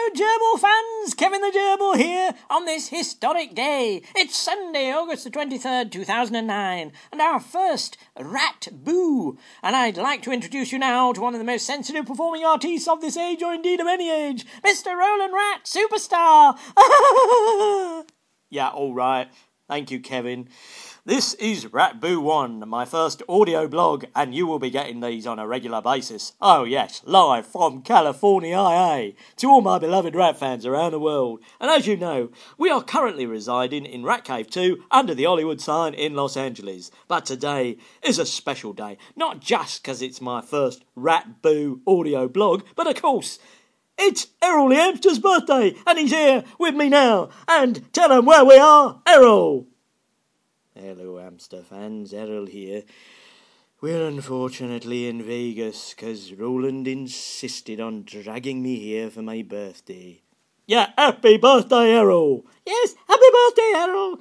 Gerbil fans, Kevin the Gerbil here on this historic day. It's Sunday, August the 23rd, 2009, and our first Rat Boo. And I'd like to introduce you now to one of the most sensitive performing artists of this age, or indeed of any age, Mr. Roland Rat, superstar. Yeah, all right. Thank you, Kevin. This is Rat Boo 1, my first audio blog, and you will be getting these on a regular basis. Oh yes, live from California, IA, to all my beloved rat fans around the world. And as you know, we are currently residing in Rat Cave 2 under the Hollywood sign in Los Angeles. But today is a special day, not just because it's my first Rat Boo audio blog, but of course, it's Errol the Hamster's birthday, and he's here with me now. And tell him where we are, Errol. Hello, hamster fans, Errol here. We're unfortunately in Vegas, 'cause Roland insisted on dragging me here for my birthday. Yeah, happy birthday, Errol! Yes, happy birthday, Errol!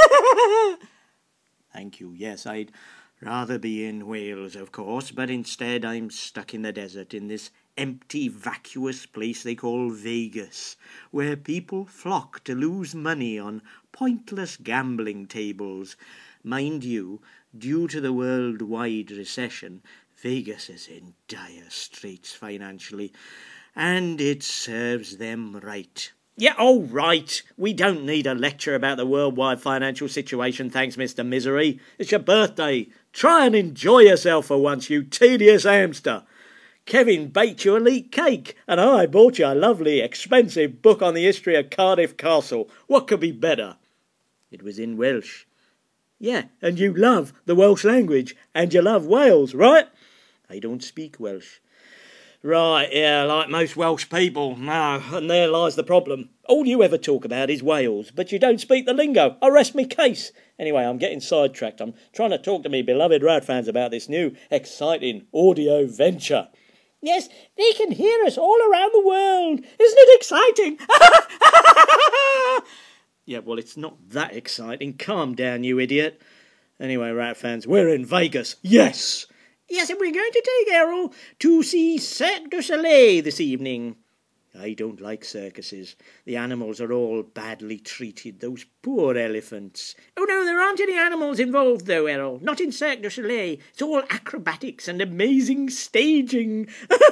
Thank you, yes, I'd rather be in Wales, of course, but instead I'm stuck in the desert in this empty, vacuous place they call Vegas, where people flock to lose money on pointless gambling tables. Mind you, due to the worldwide recession, Vegas is in dire straits financially, and it serves them right. Yeah, all right. We don't need a lecture about the worldwide financial situation, thanks, Mr. Misery. It's your birthday. Try and enjoy yourself for once, you tedious hamster. Kevin baked you a leek cake, and I bought you a lovely, expensive book on the history of Cardiff Castle. What could be better? It was in Welsh. Yeah, and you love the Welsh language, and you love Wales, right? I don't speak Welsh. Right, yeah, like most Welsh people. No, and there lies the problem. All you ever talk about is Wales, but you don't speak the lingo. I rest me case. Anyway, I'm getting sidetracked. I'm trying to talk to me beloved rat fans about this new, exciting audio venture. Yes, they can hear us all around the world. Isn't it exciting? Yeah, well, it's not that exciting. Calm down, you idiot. Anyway, rat fans, we're in Vegas. Yes! Yes, and we're going to take Errol to see Cirque du Soleil this evening. I don't like circuses. The animals are all badly treated, those poor elephants. Oh no, there aren't any animals involved though, Errol. Not in Cirque du Soleil. It's all acrobatics and amazing staging.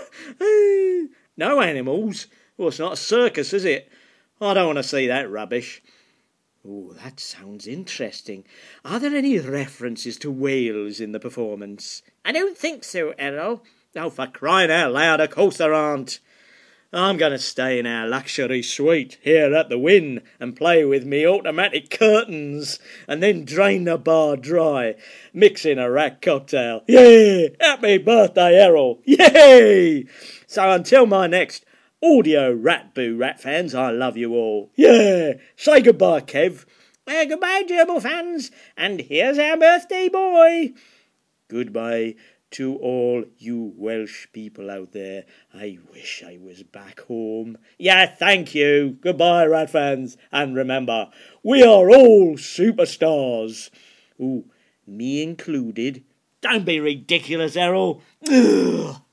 No animals? Well, it's not a circus, is it? I don't want to see that rubbish. Oh, that sounds interesting. Are there any references to Wales in the performance? I don't think so, Errol. Oh, for crying out loud, of course there aren't. I'm going to stay in our luxury suite here at the Wynn and play with me automatic curtains and then drain the bar dry, mix in a rat cocktail. Yay! Happy birthday, Errol! Yay! So until my next audio Rat Boo rat fans, I love you all. Yeah! Say goodbye, Kev. Goodbye, Gerbil fans. And here's our birthday boy. Goodbye to all you Welsh people out there. I wish I was back home. Yeah, thank you. Goodbye, rat fans. And remember, we are all superstars. Ooh, me included. Don't be ridiculous, Errol. Ugh.